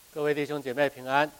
各位弟兄姐妹平安。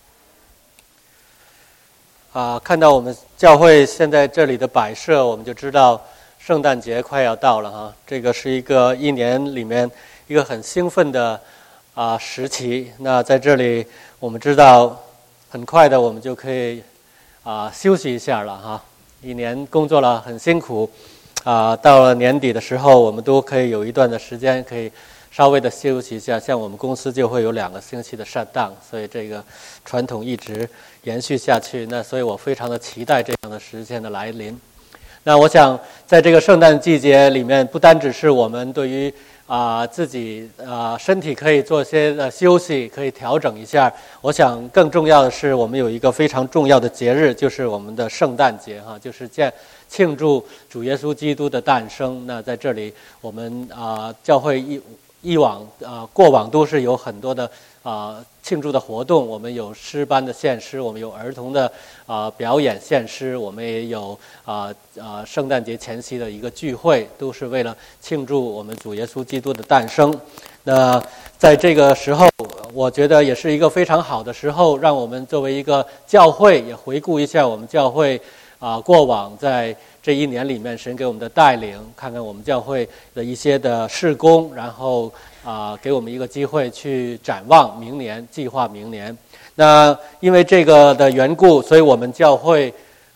看到我们教会现在这里的摆设，我们就知道圣诞节快要到了哈。这个是一年里面一个很兴奋的时期。那在这里，我们知道很快的我们就可以休息一下了哈。一年工作了很辛苦，到了年底的时候，我们都可以有一段的时间可以稍微的休息一下，像我们公司就会有2个星期的 shutdown， 所以这个传统一直延续下去。那所以我非常的期待这样的时间的来临。那我想在这个圣诞季节里面，不单只是我们对于自己身体可以做些的休息，可以调整一下。我想更重要的是，我们有一个非常重要的节日，就是我们的圣诞节哈，就是庆祝主耶稣基督的诞生。那在这里，我们教会过往都是有很多的庆祝的活动，我们有诗班的献诗，我们有儿童的表演献诗，我们也有圣诞节前夕的一个聚会，都是为了庆祝我们主耶稣基督的诞生。那在这个时候，我觉得也是一个非常好的时候，让我们作为一个教会也回顾一下我们教会过往在这一年里面神给我们的带领，看看我们教会的一些的事工，然后给我们一个机会去展望明年，计划明年。那因为这个的缘故，所以我们教会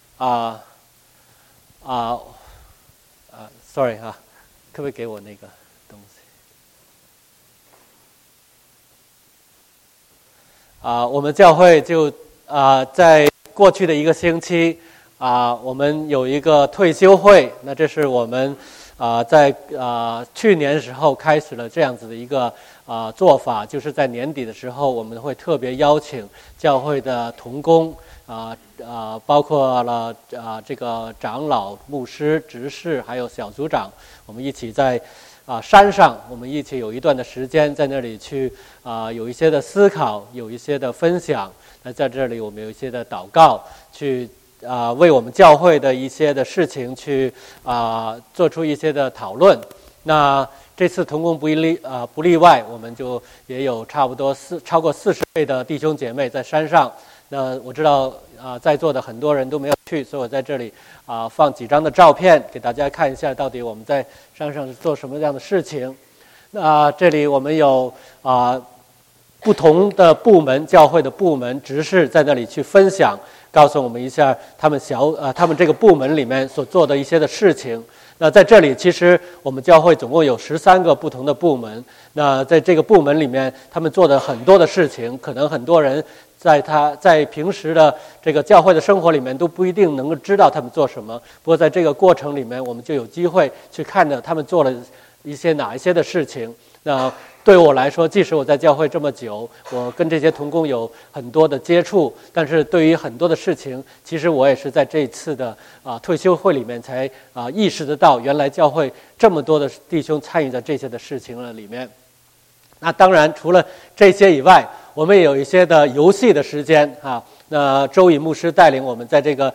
sorry 可不可以给我那个东西？我们教会就在过去的一个星期我们有一个退休会。那这是我们在去年的时候开始了这样子的一个做法，就是在年底的时候，我们会特别邀请教会的同工包括了这个长老、牧师、执事还有小组长，我们一起在山上，我们一起有一段的时间在那里去有一些的思考，有一些的分享。那在这里我们有一些的祷告，去为我们教会的一些的事情去做出一些的讨论。那这次同工不例外，我们就也有差不多超过40位的弟兄姐妹在山上。那我知道在座的很多人都没有去，所以我在这里放几张的照片给大家看一下，到底我们在山上是做什么样的事情。那这里我们有不同的部门，教会的部门执事在那里去分享，告诉我们一下他们这个部门里面所做的一些的事情。那在这里，其实我们教会总共有13个不同的部门。那在这个部门里面，他们做的很多的事情，可能很多人在平时的这个教会的生活里面都不一定能够知道他们做什么。不过在这个过程里面，我们就有机会去看到他们做了哪一些的事情。那对我来说，即使我在教会这么久，我跟这些同工有很多的接触，但是对于很多的事情，其实我也是在这一次的退休会里面才意识得到，原来教会这么多的弟兄参与在这些的事情了里面。那当然除了这些以外，我们也有一些的游戏的时间那周宇牧师带领我们在这个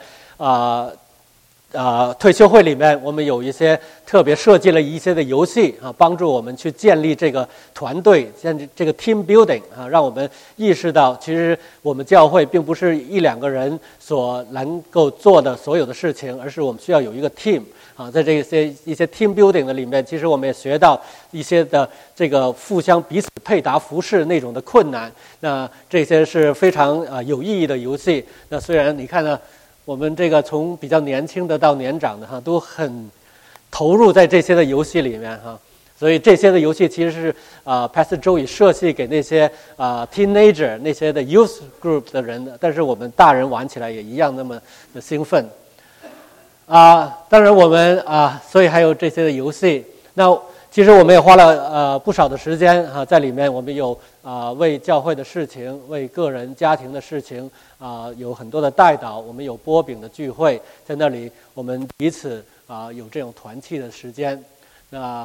退休会里面，我们有一些特别设计了一些的游戏帮助我们去建立这个团队，建立这个 team building 让我们意识到，其实我们教会并不是1-2个人所能够做的所有的事情，而是我们需要有一个 team在一些 team building 的里面，其实我们也学到一些的这个互相彼此配搭服侍那种的困难。那这些是非常有意义的游戏。那虽然你看呢，我们这个从比较年轻的到年长的都很投入在这些的游戏里面所以这些的游戏其实是Pastor Joey 设计给那些teenager 那些的 youth group 的人的，但是我们大人玩起来也一样那么的兴奋当然我们所以还有这些的游戏。那其实我们也花了不少的时间在里面，我们有为教会的事情，为个人家庭的事情有很多的代祷，我们有波饼的聚会，在那里我们彼此有这种团契的时间。那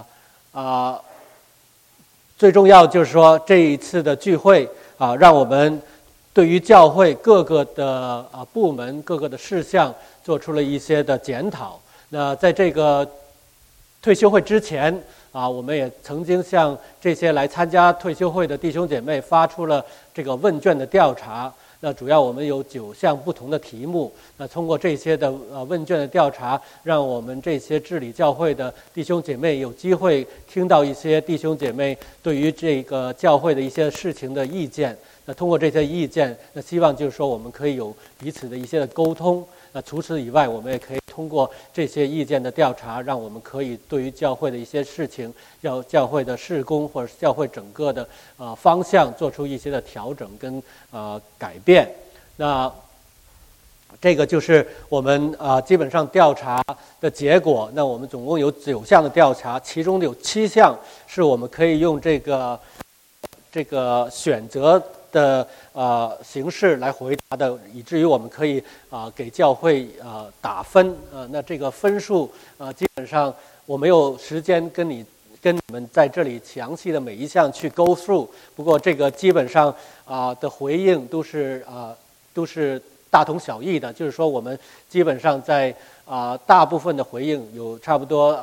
最重要就是说这一次的聚会让我们对于教会各个的部门各个的事项做出了一些的检讨。那在这个退休会之前我们也曾经向这些来参加退休会的弟兄姐妹发出了这个问卷的调查。那主要我们有9项不同的题目。那通过这些的问卷的调查，让我们这些治理教会的弟兄姐妹有机会听到一些弟兄姐妹对于这个教会的一些事情的意见。那通过这些意见，那希望就是说我们可以有彼此的一些的沟通。那除此以外，我们也可以通过这些意见的调查，让我们可以对于教会的一些事情、教会的事工或者是教会整个的方向做出一些的调整跟改变。那这个就是我们基本上调查的结果。那我们总共有9项的调查，其中有7项是我们可以用这个选择的形式来回答的，以至于我们可以给教会打分。那这个分数基本上我没有时间跟你们在这里详细的每一项去 go through。不过这个基本上的回应都是大同小异的，就是说我们基本上在大部分的回应有差不多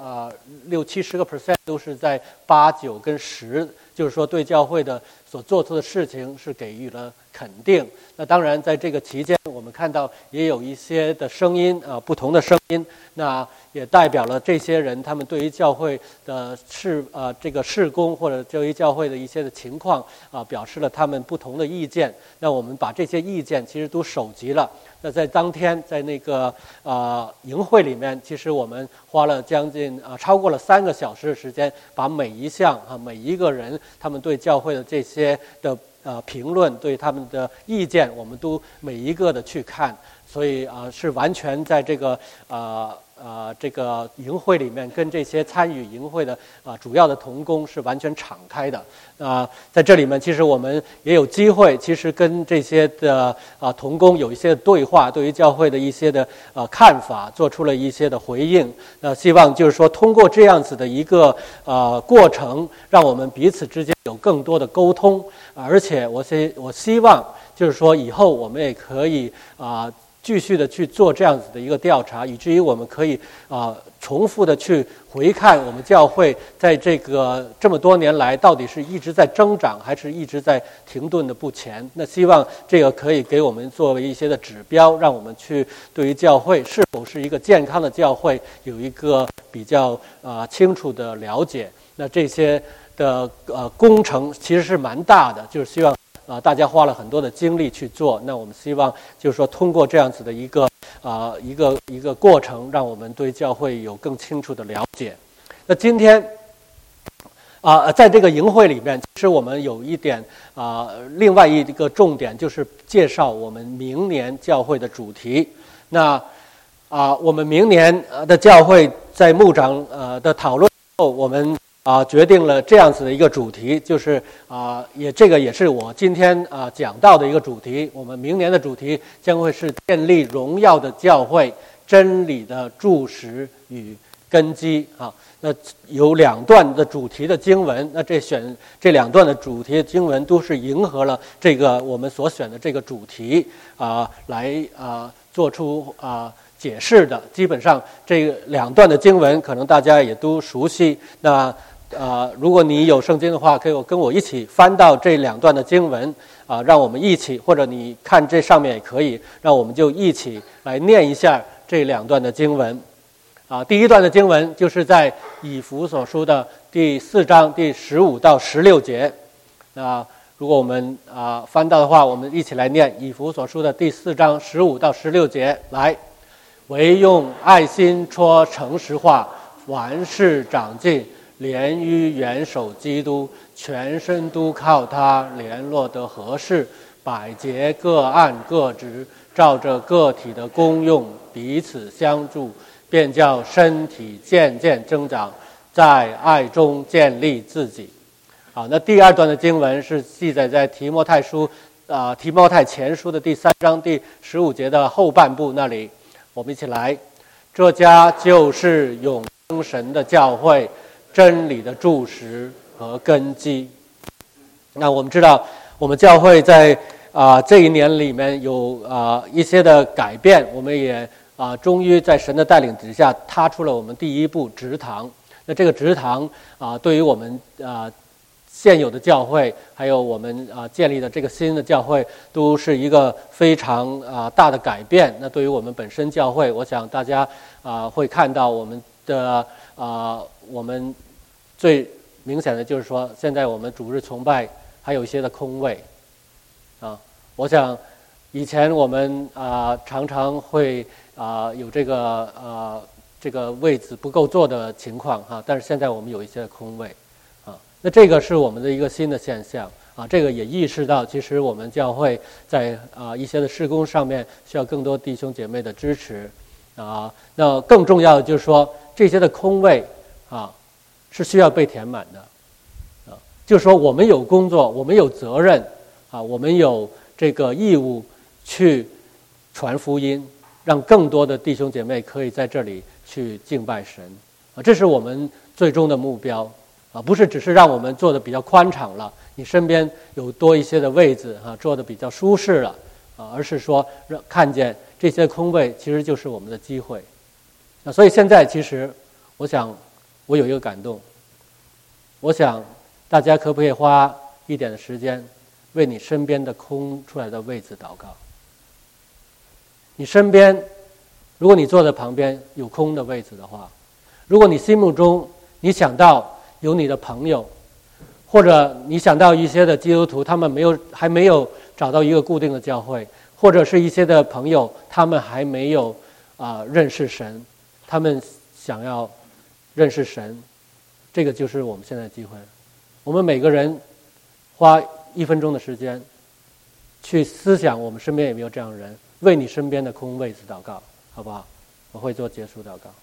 60-70% 都是在8、9跟10，就是说对教会的所做出的事情是给予了肯定。那当然在这个期间，我们看到也有一些的声音不同的声音，那也代表了这些人他们对于教会的这个事工或者对于教会的一些的情况表示了他们不同的意见。那我们把这些意见其实都收集了。那在当天在那个营会里面，其实我们花了将近超过了3个小时的时间，把每一项每一个人他们对教会的这些的评论，对他们的意见，我们都每一个的去看。所以是完全在这个这个营会里面，跟这些参与营会的主要的同工是完全敞开的。在这里面，其实我们也有机会，其实跟这些的同工有一些对话，对于教会的一些的看法，做出了一些的回应。希望就是说，通过这样子的一个过程，让我们彼此之间有更多的沟通。而且我希望就是说，以后我们也可以继续的去做这样子的一个调查，以至于我们可以重复的去回看我们教会在这么多年来到底是一直在增长，还是一直在停顿的不前。那希望这个可以给我们作为一些的指标，让我们去对于教会是否是一个健康的教会有一个比较清楚的了解。那这些的工程其实是蛮大的，就是希望大家花了很多的精力去做。那我们希望就是说，通过这样子的一个过程，让我们对教会有更清楚的了解。那今天在这个营会里面，其实我们有一点另外一个重点，就是介绍我们明年教会的主题。那我们明年的教会在牧长的讨论后，我们决定了这样子的一个主题，就是这个也是我今天讲到的一个主题。我们明年的主题将会是建立荣耀的教会，真理的柱石与根基。那有2段的主题的经文，那这2段的主题的经文都是迎合了这个我们所选的这个主题来做出解释的。基本上这2段的经文可能大家也都熟悉。那如果你有圣经的话，可以跟我一起翻到这2段的经文让我们一起，或者你看这上面也可以，让我们就一起来念一下这2段的经文。第一段的经文就是在以弗所书的第4章第15到16节。那如果我们翻到的话，我们一起来念以弗所书的第4章15到16节。来，唯用爱心戳诚实话，凡事长进，连于元首基督，全身都靠他联络得合适，百节各按各职，照着个体的功用彼此相助，便叫身体渐渐增长，在爱中建立自己。那第2段的经文是记载在提摩太前书的第3章第15节的后半部那里。我们一起来，这家就是永生神的教会，真理的柱石和根基。那我们知道，我们教会在这一年里面有一些的改变，我们也终于在神的带领之下踏出了我们第一步植堂。 那这个植堂对于我们现有的教会，还有我们建立的这个新的教会，都是一个非常大的改变。那对于我们本身教会，我想大家会看到我们的我们最明显的就是说，现在我们主日崇拜还有一些的空位我想以前我们常常会有这个位置不够坐的情况但是现在我们有一些空位那这个是我们的一个新的现象这个也意识到，其实我们教会在一些的事工上面需要更多弟兄姐妹的支持那更重要的就是说，这些的空位是需要被填满的就是说我们有工作，我们有责任我们有这个义务去传福音，让更多的弟兄姐妹可以在这里去敬拜神这是我们最终的目标不是只是让我们坐的比较宽敞了，你身边有多一些的位置坐的比较舒适了而是说看见这些空位其实就是我们的机会所以现在其实我想我有一个感动，我想大家可不可以花一点的时间为你身边的空出来的位置祷告？你身边如果你坐在旁边有空的位置的话，如果你心目中你想到有你的朋友，或者你想到一些的基督徒他们还没有找到一个固定的教会，或者是一些的朋友他们还没有认识神，他们想要认识神，这个就是我们现在的机会。我们每个人花1分钟的时间去思想我们身边有没有这样的人，为你身边的空位置祷告，好不好？我会做结束祷告。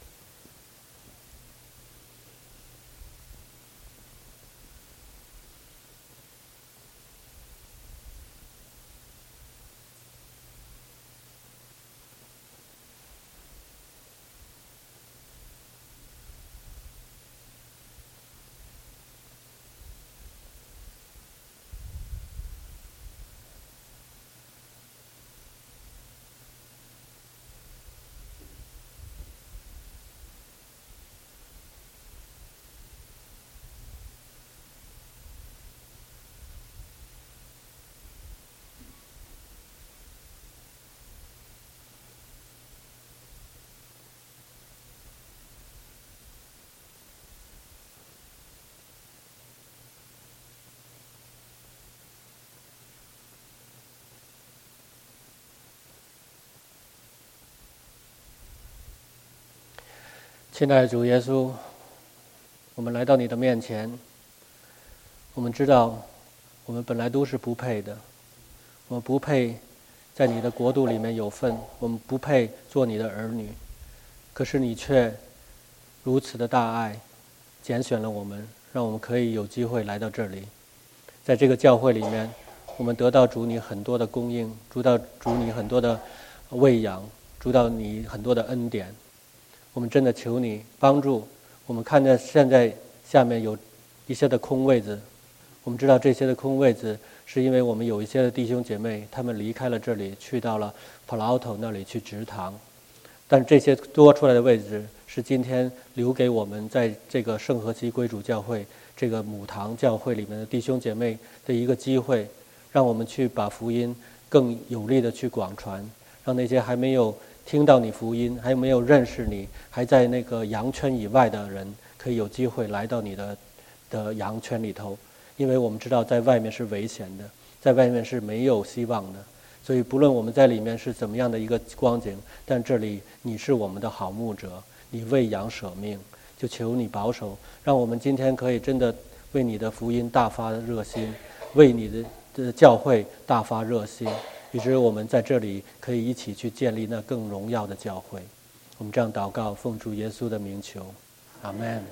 亲爱的主耶稣，我们来到你的面前，我们知道我们本来都是不配的，我们不配在你的国度里面有份，我们不配做你的儿女，可是你却如此的大爱拣选了我们，让我们可以有机会来到这里。在这个教会里面，我们得到主你很多的供应，得到主你很多的喂养，得到你很多的恩典。我们真的求你帮助我们，看见现在下面有一些的空位子，我们知道这些的空位子是因为我们有一些的弟兄姐妹他们离开了这里，去到了Palo Alto那里去植堂，但这些多出来的位置是今天留给我们在这个圣何西归主教会这个母堂教会里面的弟兄姐妹的一个机会，让我们去把福音更有力的去广传，让那些还没有听到你福音，还没有认识你，还在那个羊圈以外的人，可以有机会来到你的羊圈里头。因为我们知道在外面是危险的，在外面是没有希望的，所以不论我们在里面是怎么样的一个光景，但这里你是我们的好牧者，你为羊舍命，就求你保守，让我们今天可以真的为你的福音大发热心，为你的教会大发热心，以致我们在这里可以一起去建立那更荣耀的教会。我们这样祷告，奉主耶稣的名求，阿们。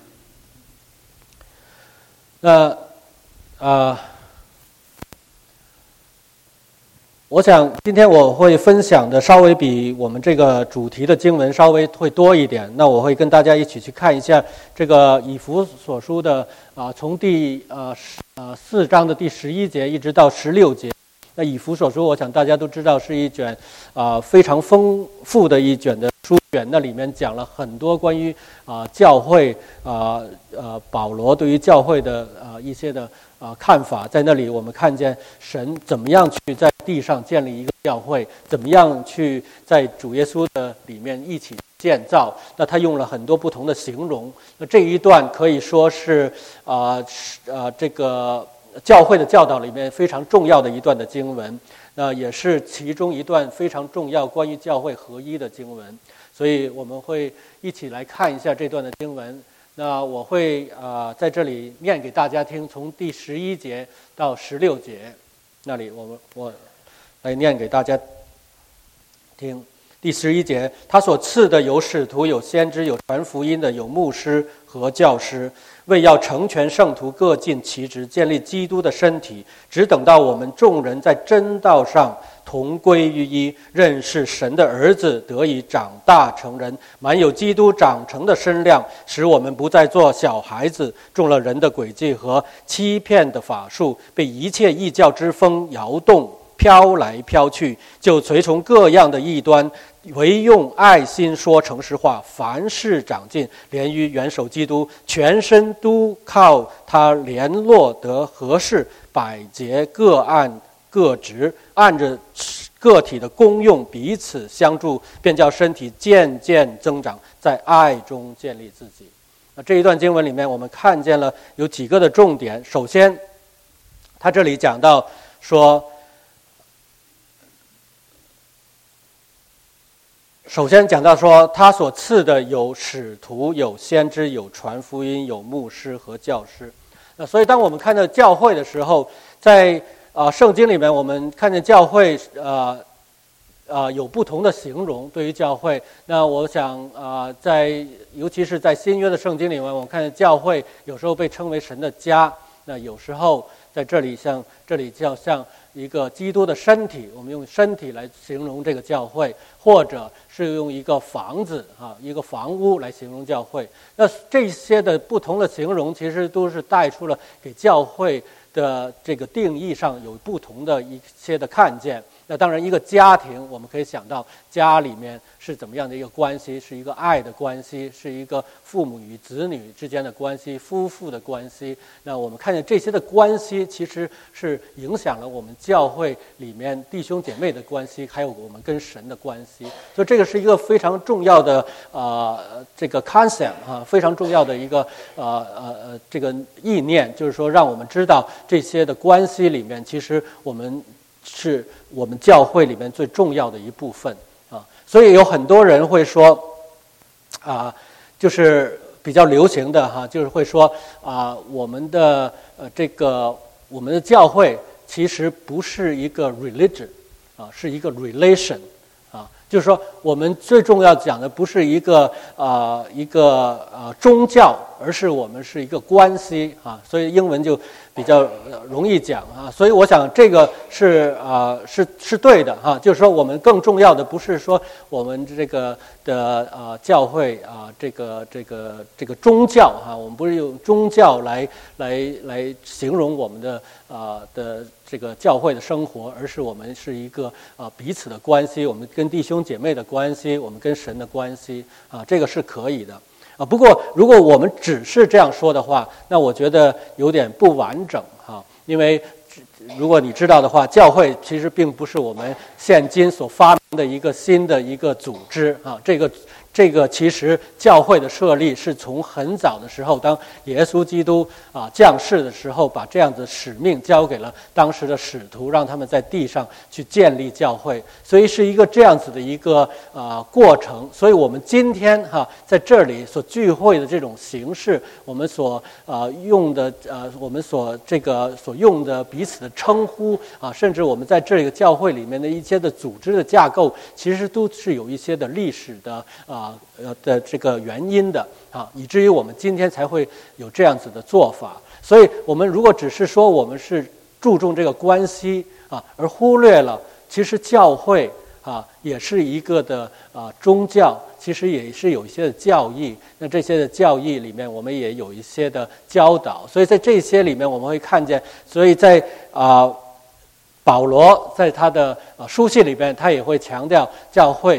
那我想今天我会分享的稍微比我们这个主题的经文稍微会多一点。那我会跟大家一起去看一下这个以弗所书的从第4章的第11节一直到16节。那以弗所书我想大家都知道是一卷非常丰富的一卷的书卷那里面讲了很多关于教会保罗对于教会的一些的看法，在那里我们看见神怎么样去在地上建立一个教会，怎么样去在主耶稣的里面一起建造。那他用了很多不同的形容。那这一段可以说是这个教会的教导里面非常重要的一段的经文，那也是其中一段非常重要关于教会合一的经文。所以我们会一起来看一下这段的经文。那我会在这里念给大家听，从第11节到16节那里我来念给大家听。第11节，他所赐的有使徒，有先知，有传福音的，有牧师和教师，为要成全圣徒，各尽其职，建立基督的身体，只等到我们众人在真道上同归于一，认识神的儿子，得以长大成人，满有基督长成的身量，使我们不再做小孩子，中了人的诡计和欺骗的法术，被一切异教之风摇动，飘来飘去，就随从各样的异端，唯用爱心说诚实话，凡事长进，连于元首基督，全身都靠他联络得合适，百节各按各职，按着个体的功用彼此相助，便叫身体渐渐增长，在爱中建立自己。这一段经文里面我们看见了有几个的重点。首先他这里讲到说，他所赐的有使徒，有先知，有传福音，有牧师和教师。那所以当我们看到教会的时候，在圣经里面我们看见教会有不同的形容对于教会。那我想尤其是在新约的圣经里面，我们看见教会有时候被称为神的家，那有时候在这里像一个基督的身体，我们用身体来形容这个教会，或者是用一个房子一个房屋来形容教会。那这些的不同的形容其实都是带出了给教会的这个定义上有不同的一些的看见。那当然一个家庭，我们可以想到家里面是怎么样的一个关系，是一个爱的关系，是一个父母与子女之间的关系，夫妇的关系。那我们看见这些的关系其实是影响了我们教会里面弟兄姐妹的关系，还有我们跟神的关系。所以这个是一个非常重要的这个 concept 非常重要的一个这个意念，就是说让我们知道这些的关系里面，其实是我们教会里面最重要的一部分所以有很多人会说就是比较流行的就是会说我们的教会其实不是一个 religion 是一个 relation就是说我们最重要讲的不是一个宗教，而是我们是一个关系所以英文就比较容易讲所以我想这个是对的就是说我们更重要的不是说我们这个的教会这个宗教我们不是用宗教来形容我们的这个教会的生活，而是我们是一个彼此的关系，我们跟弟兄姐妹的关系，我们跟神的关系这个是可以的不过如果我们只是这样说的话，那我觉得有点不完整因为如果你知道的话，教会其实并不是我们现今所发明的一个新的一个组织这个其实教会的设立是从很早的时候，当耶稣基督降世的时候，把这样子使命交给了当时的使徒，让他们在地上去建立教会，所以是一个这样子的一个过程。所以我们今天在这里所聚会的这种形式，我们所用的我们所用的彼此的称呼甚至我们在这个教会里面的一些的组织的架构，其实都是有一些的历史的这个原因的以至于我们今天才会有这样子的做法。所以我们如果只是说我们是注重这个关系而忽略了其实教会也是一个的宗教，其实也是有一些的教义，那这些的教义里面我们也有一些的教导，所以在这些里面我们会看见，所以在保罗在他的书信里边，他也会强调教会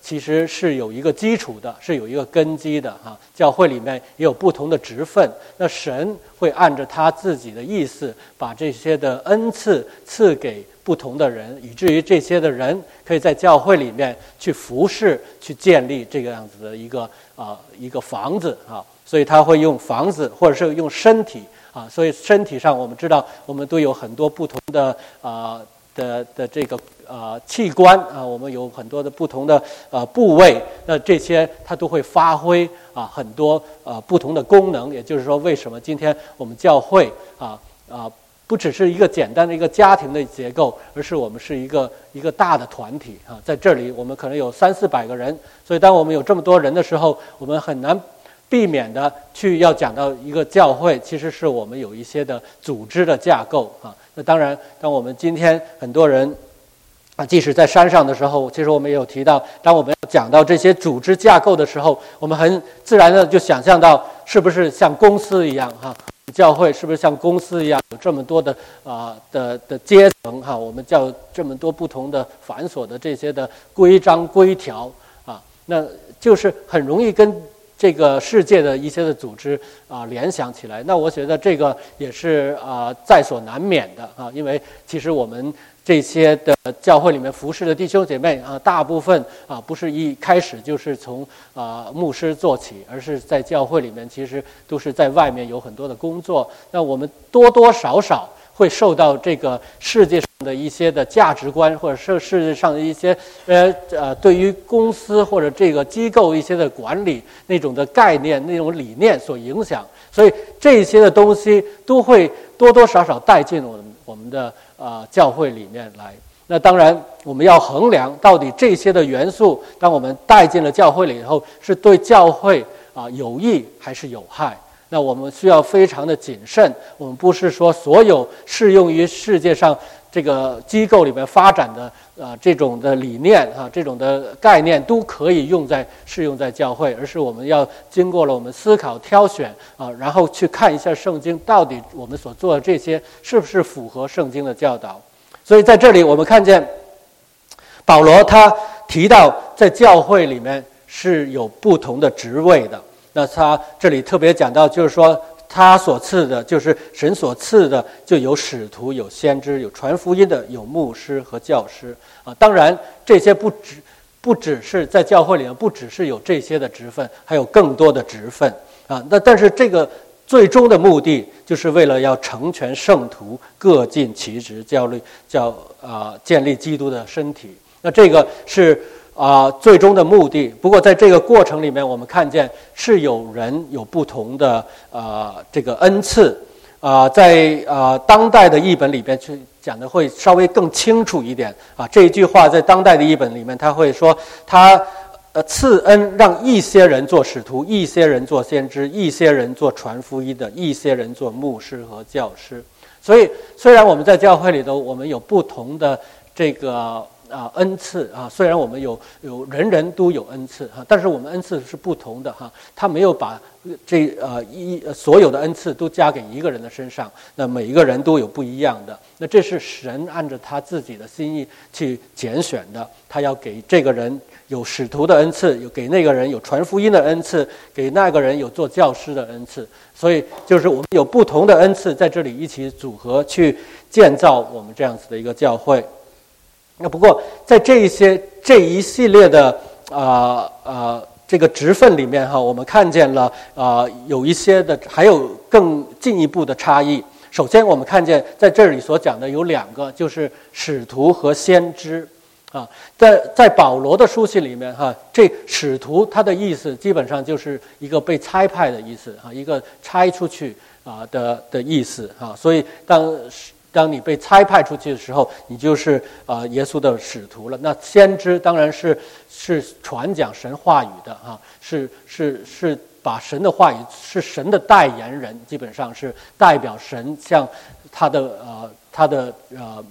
其实是有一个基础的，是有一个根基的哈。教会里面也有不同的职分，那神会按着他自己的意思，把这些的恩赐赐给不同的人，以至于这些的人可以在教会里面去服侍，去建立这个样子的一个房子啊。所以他会用房子，或者是用身体啊。所以身体上我们知道，我们都有很多不同的这个器官啊，我们有很多的不同的部位，那这些它都会发挥很多不同的功能。也就是说，为什么今天我们教会不只是一个简单的一个家庭的结构，而是我们是一个大的团体啊。在这里我们可能有300-400个人，所以当我们有这么多人的时候，我们很难避免的要讲到一个教会，其实是我们有一些的组织的架构啊。那当然，当我们今天很多人即使在山上的时候，其实我们也有提到，当我们讲到这些组织架构的时候，我们很自然的就想象到，是不是像公司一样哈？教会是不是像公司一样有这么多的阶层哈？我们叫这么多不同的繁琐的这些的规章规条啊，那就是很容易跟这个世界的一些的组织联想起来。那我觉得这个也是在所难免的啊，因为其实我们这些的教会里面服侍的弟兄姐妹大部分不是一开始就是从牧师做起，而是在教会里面其实都是在外面有很多的工作。那我们多多少少会受到这个世界上的一些的价值观，或者是世界上的一些对于公司或者这个机构一些的管理那种的概念、那种理念所影响，所以这些的东西都会多多少少带进我们的教会里面来。那当然我们要衡量到底这些的元素，当我们带进了教会里以后，是对教会有益还是有害。那我们需要非常的谨慎，我们不是说所有适用于世界上这个机构里面发展的这种的理念这种的概念都可以适用在教会，而是我们要经过了我们思考挑选然后去看一下圣经到底我们所做的这些是不是符合圣经的教导。所以在这里我们看见保罗他提到在教会里面是有不同的职位的。那他这里特别讲到，就是说他所赐的，就是神所赐的，就有使徒、有先知、有传福音的、有牧师和教师当然这些不只是在教会里面，不只是有这些的职分，还有更多的职分那但是这个最终的目的就是为了要成全圣徒，各尽其职，建立基督的身体。那这个是最终的目的。不过在这个过程里面，我们看见是有人有不同的这个恩赐在当代的译本里边去讲的会稍微更清楚一点这一句话在当代的译本里面他会说，他赐恩让一些人做使徒，一些人做先知，一些人做传福音的，一些人做牧师和教师。所以虽然我们在教会里头我们有不同的这个恩赐虽然我们有人都有恩赐但是我们恩赐是不同的他没有把所有的恩赐都加给一个人的身上，那每一个人都有不一样的。那这是神按照他自己的心意去拣选的，他要给这个人有使徒的恩赐，有给那个人有传福音的恩赐，给那个人有做教师的恩赐。所以就是我们有不同的恩赐在这里一起组合去建造我们这样子的一个教会。那不过在这一系列的这个职分里面我们看见了有一些的还有更进一步的差异。首先我们看见在这里所讲的有2个，就是使徒和先知在保罗的书信里面这使徒他的意思基本上就是一个被差派的意思一个差出去的意思所以当你被差派出去的时候，你就是耶稣的使徒了。那先知当然是传讲神话语的是把神的话语，是神的代言人，基本上是代表神向他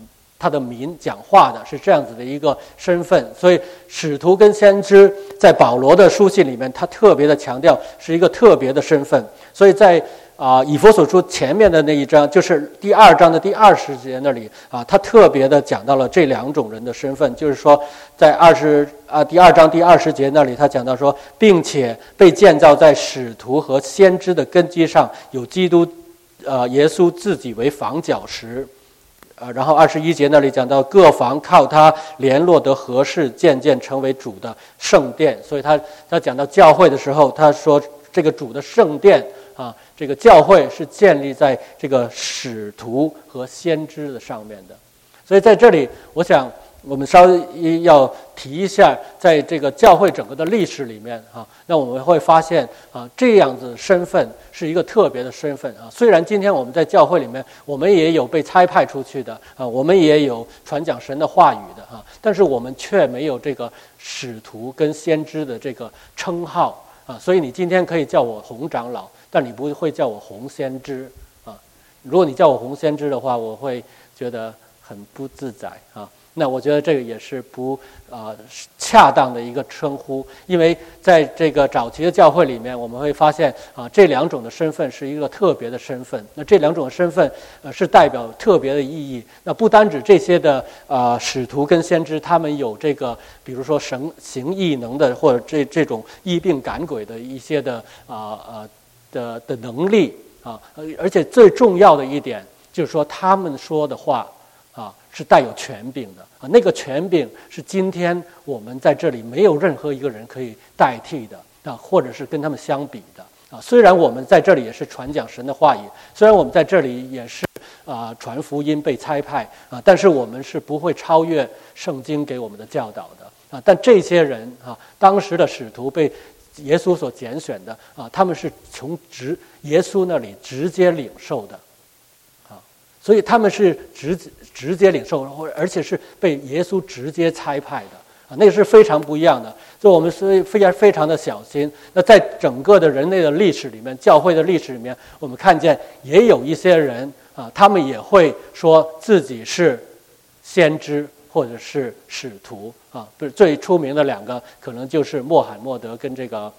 他的民讲话的，是这样子的一个身份。所以使徒跟先知在保罗的书信里面，他特别的强调是一个特别的身份。所以在以弗所书前面的那一章，就是第2章的第20节那里他特别的讲到了这2种人的身份，就是说在第2章第20节那里，他讲到说，并且被建造在使徒和先知的根基上，有基督耶稣自己为房角石。然后21节那里讲到，各房靠他联络得合适，渐渐成为主的圣殿。所以他讲到教会的时候，他说这个主的圣殿这个教会是建立在这个使徒和先知的上面的。所以在这里我想我们稍微要提一下，在这个教会整个的历史里面那我们会发现这样子身份是一个特别的身份虽然今天我们在教会里面，我们也有被差派出去的我们也有传讲神的话语的但是我们却没有这个使徒跟先知的这个称号所以你今天可以叫我洪长老，但你不会叫我洪先知如果你叫我洪先知的话，我会觉得很不自在那我觉得这个也是不恰当的一个称呼，因为在这个早期的教会里面，我们会发现这2种的身份是一个特别的身份。那这2种身份是代表特别的意义。那不单指这些的使徒跟先知，他们有这个比如说行异能的，或者这种医病赶鬼的一些的的能力而且最重要的一点就是说，他们说的话是带有权柄的那个权柄是今天我们在这里没有任何一个人可以代替的或者是跟他们相比的虽然我们在这里也是传讲神的话语，虽然我们在这里也是传福音被差派但是我们是不会超越圣经给我们的教导的但这些人当时的使徒被耶稣所拣选的他们是从耶稣那里直接领受的所以他们是直接领受，而且是被耶稣直接差派的那个是非常不一样的。所以我们是非常的小心。那在整个的人类的历史里面，教会的历史里面，我们看见也有一些人他们也会说自己是先知或者是使徒不是最出名的2个，可能就是穆罕默德跟这个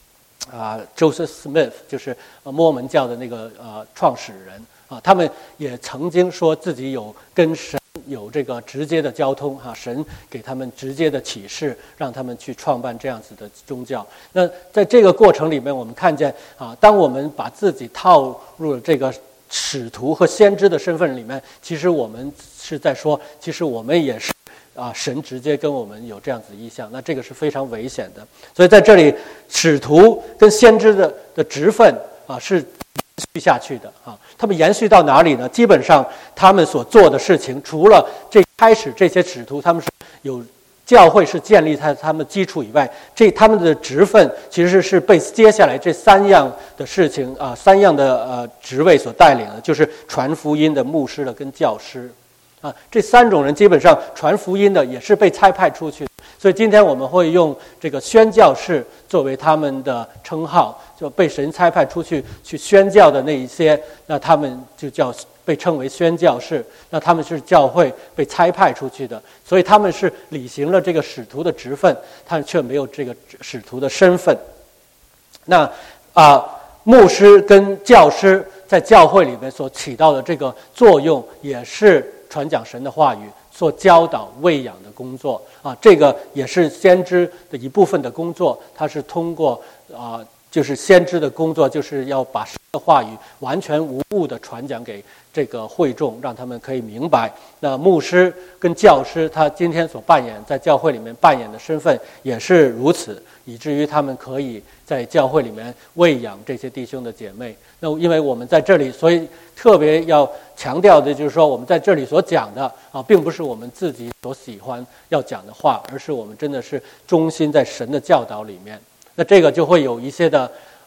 Joseph Smith， 就是摩门教的那个创始人他们也曾经说自己有跟神有这个直接的交通神给他们直接的启示，让他们去创办这样子的宗教。那在这个过程里面，我们看见当我们把自己套入了这个使徒和先知的身份里面，其实我们是在说，其实我们也是神直接跟我们有这样子意向，那这个是非常危险的。所以在这里，使徒跟先知的职分是延续下去的他们延续到哪里呢？基本上他们所做的事情，除了开始这些使徒他们是有教会是建立在他们基础以外，他们的职分其实是被接下来这3样的事情3样的职位所带领的，就是传福音的、牧师的跟教师这3种人基本上传福音的也是被差派出去的。所以今天我们会用这个宣教士作为他们的称号，就被神差派出去宣教的那一些，那他们就被称为宣教士。那他们是教会被差派出去的，所以他们是履行了这个使徒的职分，但却没有这个使徒的身份。那牧师跟教师在教会里面所起到的这个作用，也是传讲神的话语、做教导、喂养的工作这个也是先知的一部分的工作。他是通过就是先知的工作，就是要把神的话语完全无误的传讲给这个会众，让他们可以明白。那牧师跟教师他今天所扮演在教会里面扮演的身份也是如此，以至于他们可以在教会里面喂养这些弟兄的姐妹。那因为我们在这里，所以特别要强调的就是说，我们在这里所讲的并不是我们自己所喜欢要讲的话，而是我们真的是忠心在神的教导里面。那这个就会有一些的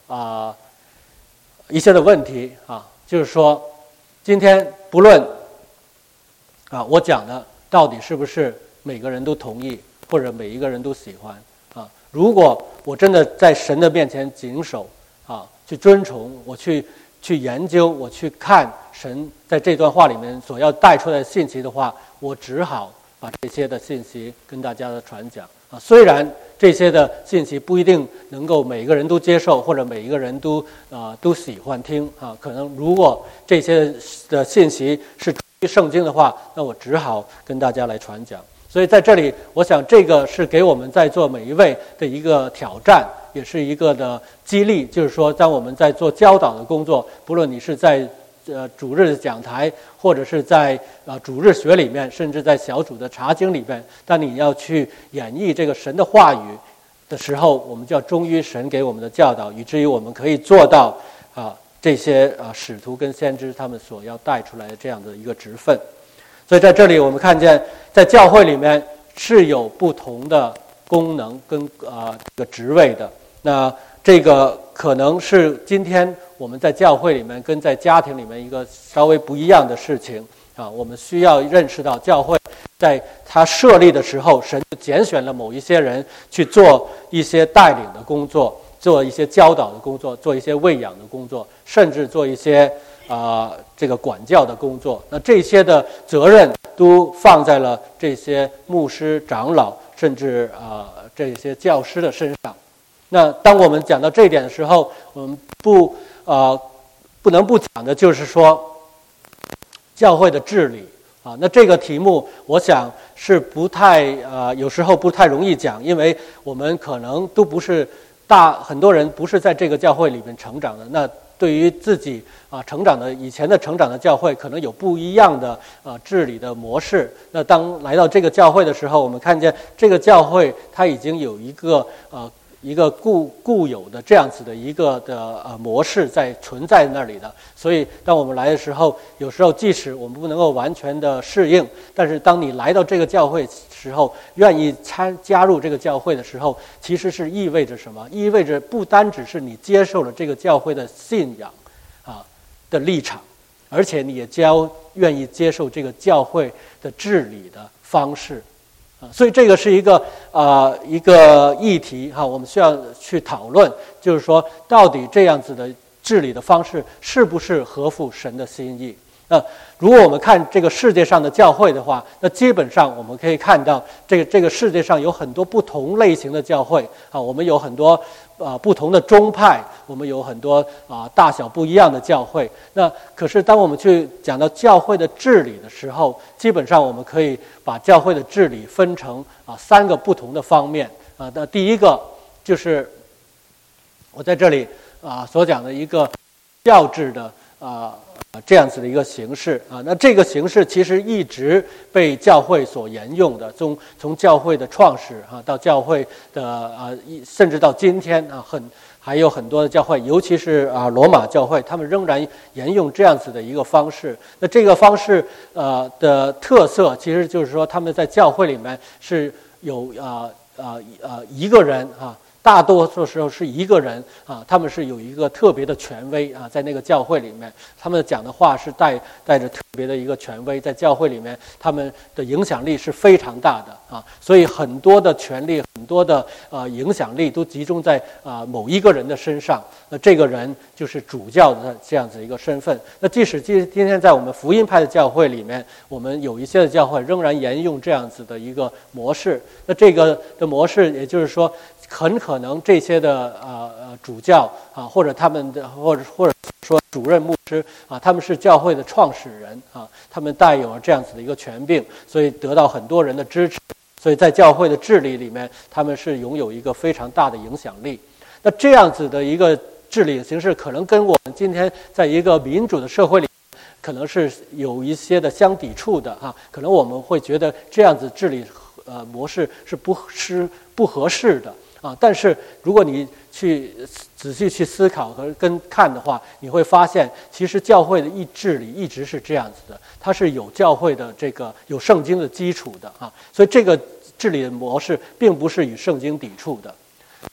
问题就是说，今天不论我讲的到底是不是每个人都同意，或者每一个人都喜欢如果我真的在神的面前谨守去遵从，我去去研究，我去看神在这段话里面所要带出来的信息的话，我只好把这些的信息跟大家的传讲啊。虽然这些的信息不一定能够每个人都接受，或者每一个人都喜欢听啊。可能如果这些的信息是出于圣经的话，那我只好跟大家来传讲。所以在这里，我想这个是给我们在座每一位的一个挑战，也是一个的激励。就是说，当我们在做教导的工作，不论你是在主日的讲台，或者是在主日学里面，甚至在小组的查经里面，当你要去演绎这个神的话语的时候，我们就要忠于神给我们的教导，以至于我们可以做到这些使徒跟先知他们所要带出来的这样的一个职分。所以在这里我们看见，在教会里面是有不同的功能跟这个职位的。那这个可能是今天我们在教会里面跟在家庭里面一个稍微不一样的事情啊。我们需要认识到，教会在它设立的时候，神就拣选了某一些人去做一些带领的工作，做一些教导的工作，做一些喂养的工作，甚至做一些这个管教的工作。那这些的责任都放在了这些牧师、长老，甚至这些教师的身上。那当我们讲到这一点的时候，我们不能不讲的就是说教会的治理啊。那这个题目我想是不太有时候不太容易讲，因为我们可能都不是很多人不是在这个教会里面成长的。那对于自己成长的以前的成长的教会，可能有不一样的治理的模式。那当来到这个教会的时候，我们看见这个教会它已经有一个固有的这样子的一个的模式在存在那里的。所以当我们来的时候，有时候即使我们不能够完全的适应，但是当你来到这个教会时候，愿意加入这个教会的时候，其实是意味着什么？意味着不单只是你接受了这个教会的信仰的立场，而且你也愿意接受这个教会的治理的方式。所以这个是一个议题我们需要去讨论，就是说到底这样子的治理的方式是不是合乎神的心意？如果我们看这个世界上的教会的话，那基本上我们可以看到这个世界上有很多不同类型的教会我们有很多不同的宗派，我们有很多大小不一样的教会。那可是当我们去讲到教会的治理的时候，基本上我们可以把教会的治理分成3个不同的方面那第一个就是我在这里所讲的一个教制的这样子的一个形式那这个形式其实一直被教会所沿用的，从教会的创始到教会的甚至到今天还有很多的教会，尤其是罗马教会，他们仍然沿用这样子的一个方式。那这个方式的特色，其实就是说他们在教会里面是有一个人大多数时候是一个人他们是有一个特别的权威在那个教会里面，他们讲的话是带着特别的一个权威，在教会里面他们的影响力是非常大的所以很多的权力，很多的影响力都集中在某一个人的身上。那这个人就是主教的这样子一个身份。那即使今天在我们福音派的教会里面，我们有一些的教会仍然沿用这样子的一个模式。那这个的模式，也就是说很可能这些的主教或者他们的或者说主任牧师他们是教会的创始人他们带有了这样子的一个权柄，所以得到很多人的支持。所以在教会的治理里面，他们是拥有一个非常大的影响力。那这样子的一个治理形式，可能跟我们今天在一个民主的社会里可能是有一些的相抵触的可能我们会觉得这样子治理模式是不合适的但是如果你去仔细去思考和看的话，你会发现其实教会的治理一直是这样子的，它是有教会的有圣经的基础的所以这个治理的模式并不是与圣经抵触的。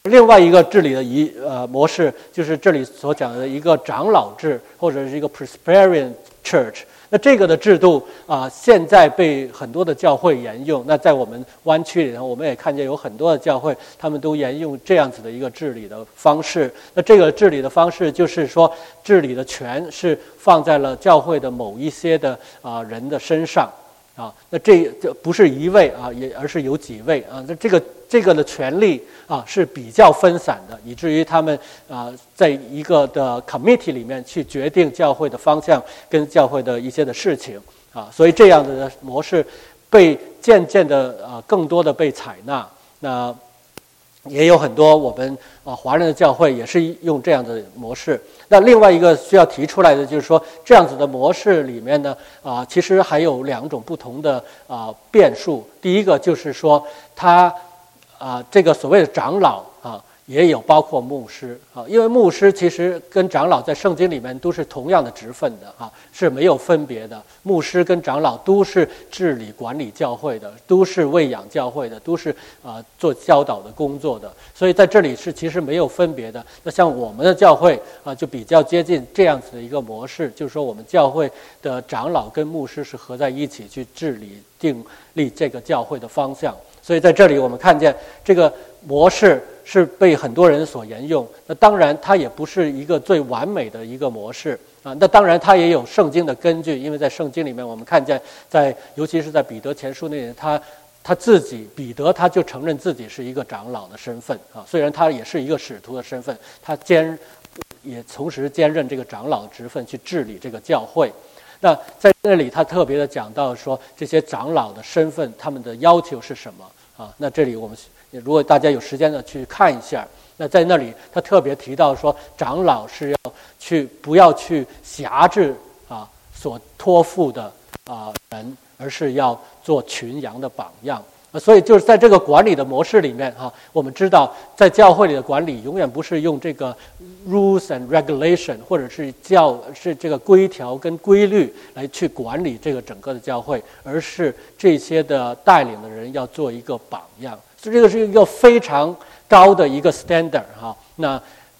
另外一个治理的模式，就是这里所讲的一个长老制，或者是一个 Presbyterian Church。那这个的制度现在被很多的教会沿用。那在我们湾区里头，我们也看见有很多的教会，他们都沿用这样子的一个治理的方式。那这个治理的方式就是说，治理的权是放在了教会的某一些的人的身上。那这不是一位而是有几位那这个的权利是比较分散的，以至于他们在一个的 committee 里面去决定教会的方向跟教会的一些的事情所以这样的模式被渐渐的更多的被采纳。那也有很多我们华人的教会也是用这样的模式。那另外一个需要提出来的就是说，这样子的模式里面呢其实还有两种不同的变数。第一个就是说，它这个所谓的长老也有包括牧师因为牧师其实跟长老在圣经里面都是同样的职分的是没有分别的。牧师跟长老都是治理管理教会的，都是喂养教会的，都是做教导的工作的，所以在这里是其实没有分别的。那像我们的教会就比较接近这样子的一个模式，就是说我们教会的长老跟牧师是合在一起去治理订立这个教会的方向。所以在这里我们看见这个模式是被很多人所沿用。那当然它也不是一个最完美的一个模式那当然它也有圣经的根据，因为在圣经里面我们看见尤其是在彼得前书那里，他自己彼得他就承认自己是一个长老的身份虽然他也是一个使徒的身份，他也同时兼任这个长老的职分去治理这个教会。那在这里他特别的讲到说，这些长老的身份他们的要求是什么那这里我们如果大家有时间呢去看一下。那在那里他特别提到说，长老是不要去辖制所托付的人，而是要做群羊的榜样。所以就是在这个管理的模式里面我们知道在教会里的管理永远不是用这个 rules and regulation 或者是这个规条跟规律来去管理这个整个的教会，而是这些的带领的人要做一个榜样。所以这个是一个非常高的一个 standard 那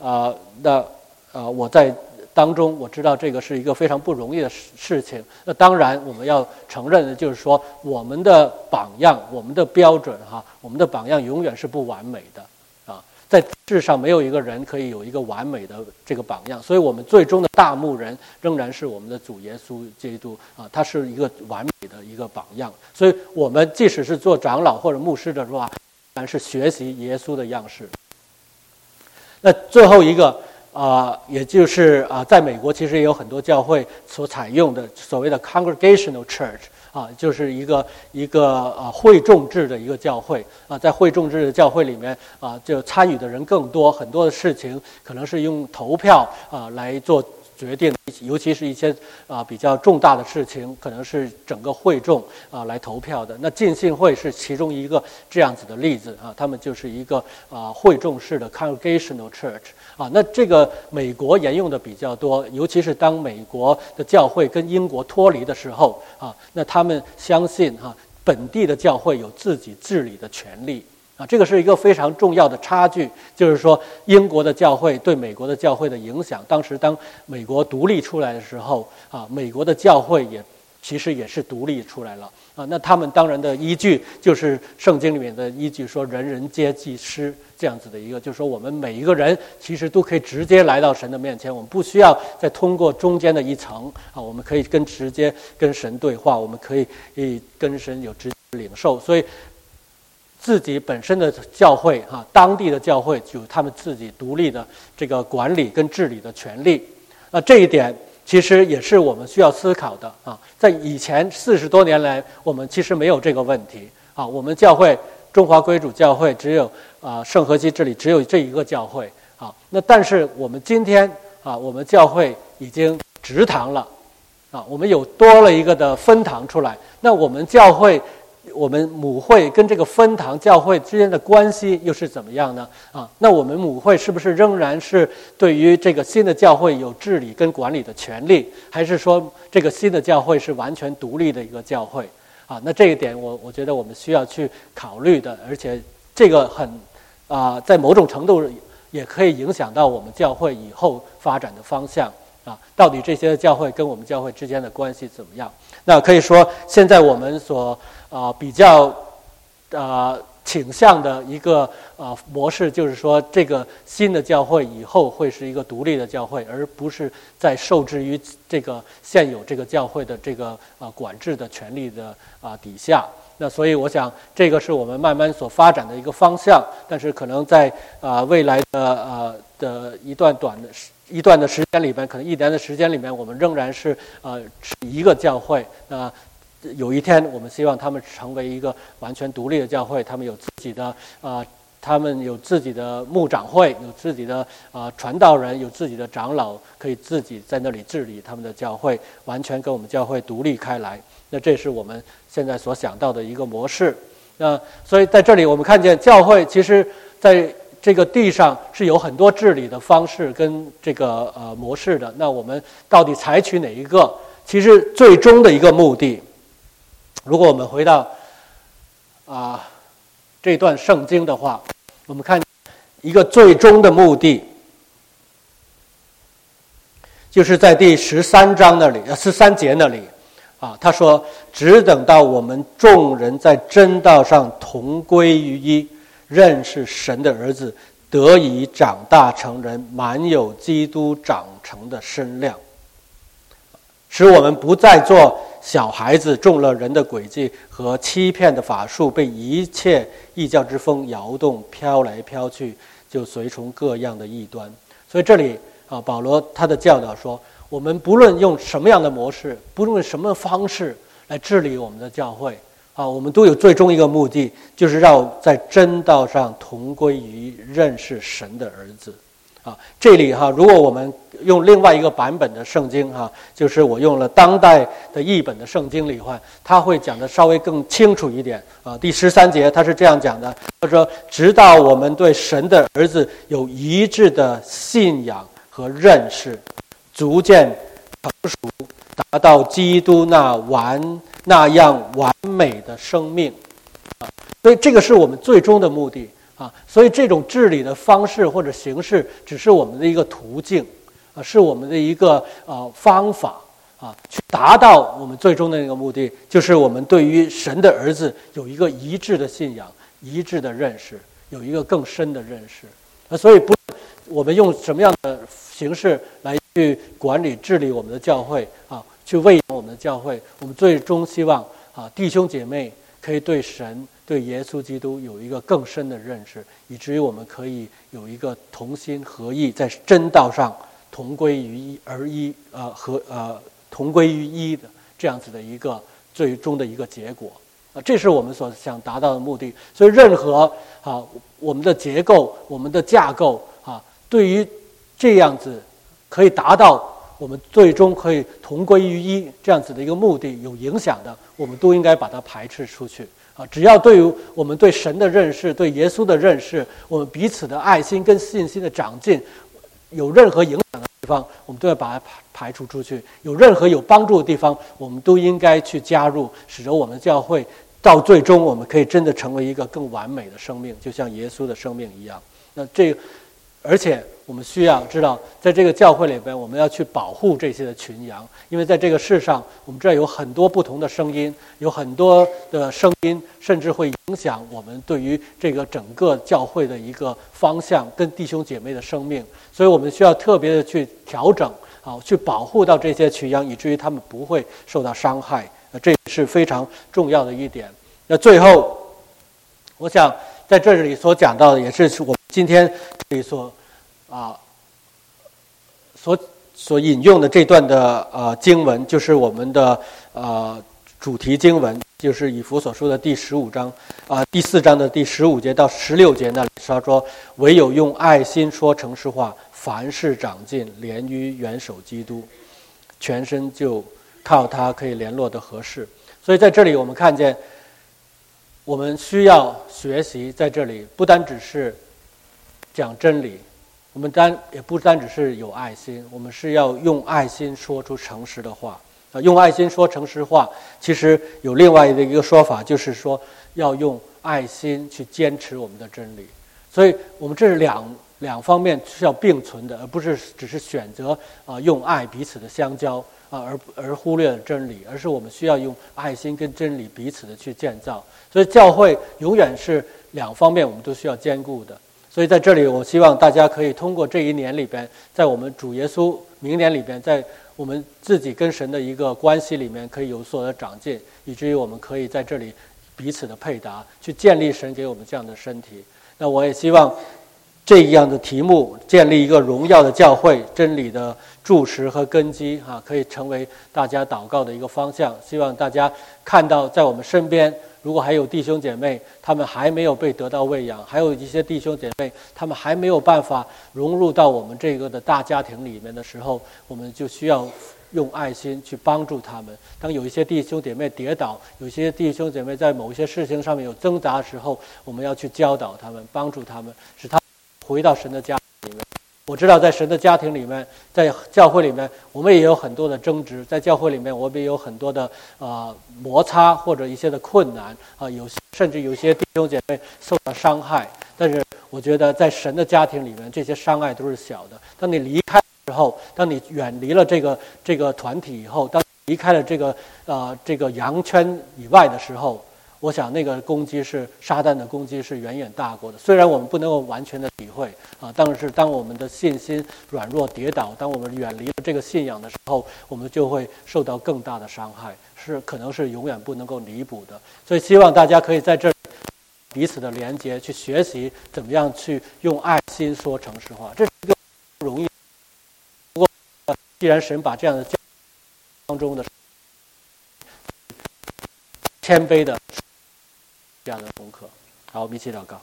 我在当中我知道这个是一个非常不容易的事情。那当然我们要承认的就是说，我们的榜样我们的标准我们的榜样永远是不完美的在世上没有一个人可以有一个完美的这个榜样。所以我们最终的大牧人仍然是我们的主耶稣基督他是一个完美的一个榜样。所以我们即使是做长老或者牧师的话，然是学习耶稣的样式。那最后一个也就是在美国其实也有很多教会所采用的所谓的 congregational church 就是一个会众制的一个教会在会众制的教会里面就参与的人更多，很多的事情可能是用投票来做决定，尤其是一些比较重大的事情，可能是整个会众来投票的。那浸信会是其中一个这样子的例子他们就是一个会众式的 congregational church 那这个美国沿用的比较多，尤其是当美国的教会跟英国脱离的时候那他们相信本地的教会有自己治理的权利这个是一个非常重要的差距。就是说英国的教会对美国的教会的影响，当时当美国独立出来的时候美国的教会其实也是独立出来了那他们当然的依据就是圣经里面的依据，说人人皆祭司这样子的一个，就是说我们每一个人其实都可以直接来到神的面前，我们不需要再通过中间的一层我们可以直接跟神对话，我们可以跟神有直接领受。所以自己本身的教会当地的教会有他们自己独立的这个管理跟治理的权利。那这一点其实也是我们需要思考的在以前40多年来我们其实没有这个问题我们教会中华归主教会只有圣和基治理只有这一个教会那但是我们今天我们教会已经直堂了我们有多了一个的分堂出来。那我们教会我们母会跟这个分堂教会之间的关系又是怎么样呢那我们母会是不是仍然是对于这个新的教会有治理跟管理的权利，还是说这个新的教会是完全独立的一个教会那这一点我觉得我们需要去考虑的。而且这个在某种程度也可以影响到我们教会以后发展的方向到底这些教会跟我们教会之间的关系怎么样？那可以说，现在我们所比较倾向的一个模式，就是说这个新的教会以后会是一个独立的教会，而不是在受制于这个现有这个教会的这个管制的权利的底下。那所以我想这个是我们慢慢所发展的一个方向，但是可能在未来的一段的时间里面，可能1年的时间里面，我们仍然是一个教会。有一天我们希望他们成为一个完全独立的教会，他们有自己的牧长会，有自己的传道人，有自己的长老，可以自己在那里治理他们的教会，完全跟我们教会独立开来。那这是我们现在所想到的一个模式。所以在这里我们看见教会其实在这个地上是有很多治理的方式跟这个模式的。那我们到底采取哪一个？其实最终的一个目的，如果我们回到这段圣经的话，我们看一个最终的目的，就是在第13章那里，13节那里他说：“只等到我们众人在真道上同归于一，认识神的儿子，得以长大成人，满有基督长成的身量，使我们不再做小孩子，中了人的诡计和欺骗的法术，被一切异教之风摇动，飘来飘去，就随从各样的异端。”所以这里保罗他的教导说，我们不论用什么样的模式，不论什么方式来治理我们的教会我们都有最终一个目的，就是要在真道上同归于认识神的儿子这里如果我们用另外一个版本的圣经就是我用了当代的译本的圣经里他会讲的稍微更清楚一点第13节他是这样讲的，他说：“直到我们对神的儿子有一致的信仰和认识，逐渐成熟，达到基督那样完美的生命所以这个是我们最终的目的所以这种治理的方式或者形式只是我们的一个途径是我们的一个方法去达到我们最终的那个目的，就是我们对于神的儿子有一个一致的信仰，一致的认识，有一个更深的认识所以不我们用什么样的形式来去管理治理我们的教会去喂养我们的教会，我们最终希望弟兄姐妹可以对神对耶稣基督有一个更深的认识，以至于我们可以有一个同心合意，在真道上同归于一同归于一的这样子的一个最终的一个结果这是我们所想达到的目的。所以任何我们的结构，我们的架构对于这样子可以达到我们最终可以同归于一这样子的一个目的有影响的，我们都应该把它排斥出去只要对于我们对神的认识，对耶稣的认识，我们彼此的爱心跟信心的长进有任何影响的地方，我们都要把它排除出去。有任何有帮助的地方，我们都应该去加入，使得我们教会到最终我们可以真的成为一个更完美的生命，就像耶稣的生命一样。那而且我们需要知道，在这个教会里边，我们要去保护这些的群羊，因为在这个世上，我们知道有很多不同的声音，有很多的声音，甚至会影响我们对于这个整个教会的一个方向跟弟兄姐妹的生命，所以我们需要特别的去调整去保护到这些群羊，以至于他们不会受到伤害这是非常重要的一点。那最后，我想在这里所讲到的，也是我们今天这里所引用的这段的经文，就是我们的主题经文，就是以弗所书的第15章第4章的第15节到16节那里，他说：“唯有用爱心说诚实话，凡事长进，连于元首基督，全身就靠他可以联络的合适。”所以在这里我们看见，我们需要学习在这里不单只是讲真理，我们也不单只是有爱心，我们是要用爱心说出诚实的话用爱心说诚实话，其实有另外的一个说法，就是说要用爱心去坚持我们的真理。 所以我们这是两方面是要并存的，而不是只是选择用爱彼此的相交而忽略了真理，而是我们需要用爱心跟真理彼此的去建造。所以教会永远是两方面我们都需要兼顾的。所以在这里我希望大家可以通过这一年里边，在我们主耶稣明年里边，在我们自己跟神的一个关系里面可以有所的长进，以至于我们可以在这里彼此的配搭，去建立神给我们这样的身体。那我也希望这样的题目，建立一个荣耀的教会，真理的柱石和根基可以成为大家祷告的一个方向。希望大家看到在我们身边，如果还有弟兄姐妹他们还没有被得到喂养，还有一些弟兄姐妹他们还没有办法融入到我们这个的大家庭里面的时候，我们就需要用爱心去帮助他们。当有一些弟兄姐妹跌倒，有些弟兄姐妹在某一些事情上面有挣扎的时候，我们要去教导他们，帮助他们，使他们回到神的家里面。我知道在神的家庭里面，在教会里面，我们也有很多的争执，在教会里面我们也有很多的摩擦或者一些的困难甚至有些弟兄姐妹受到伤害。但是我觉得在神的家庭里面，这些伤害都是小的。当你离开之后，当你远离了这个团体以后，当你离开了这个羊圈以外的时候，我想那个攻击是撒旦的攻击是远远大过的。虽然我们不能够完全的体会但是当我们的信心软弱跌倒，当我们远离了这个信仰的时候，我们就会受到更大的伤害，可能是永远不能够弥补的。所以希望大家可以在这彼此的连结，去学习怎么样去用爱心说诚实话，这是一个不容易。不过既然神把这样的教当中的谦卑的这样的功课。好，我们一起祷告。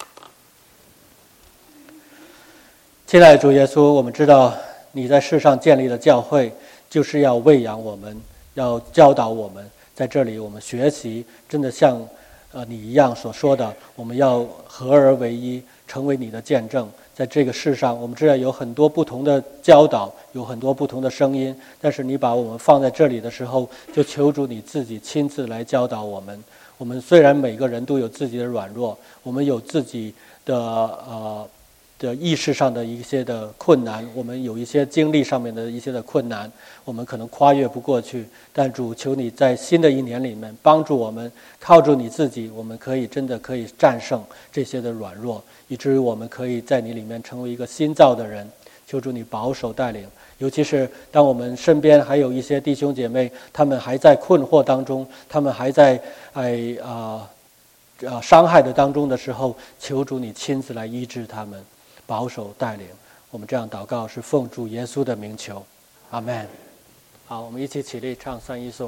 亲爱的主耶稣，我们知道你在世上建立的教会就是要喂养我们，要教导我们。在这里我们学习真的像你一样所说的，我们要合而为一，成为你的见证。在这个世上我们知道有很多不同的教导，有很多不同的声音，但是你把我们放在这里的时候，就求主你自己亲自来教导我们。我们虽然每个人都有自己的软弱，我们有自己的意识上的一些的困难，我们有一些经历上面的一些的困难，我们可能跨越不过去。但主，求你在新的一年里面帮助我们，靠住你自己，我们真的可以战胜这些的软弱，以至于我们可以在你里面成为一个新造的人。求主你保守带领，尤其是当我们身边还有一些弟兄姐妹，他们还在困惑当中，他们还在伤害的当中的时候，求主你亲自来医治他们，保守带领。我们这样祷告是奉主耶稣的名求，阿们。好，我们一起起立唱3-1颂。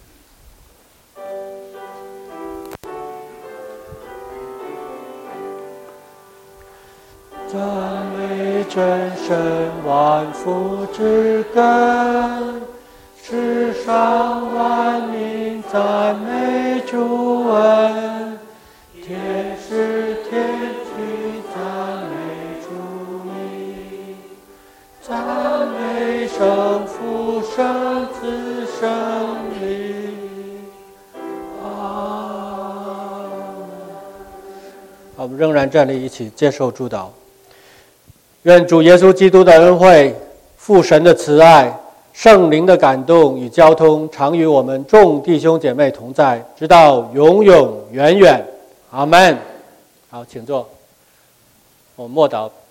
赞美真神万福之根，世上万民赞美主恩，天使天去赞美主名，赞美圣父圣子圣灵。我们仍然站立一起接受祝祷。愿主耶稣基督的恩惠、父神的慈爱、圣灵的感动与交通常与我们众弟兄姐妹同在，直到永永远远。阿们。好，请坐。我们默祷。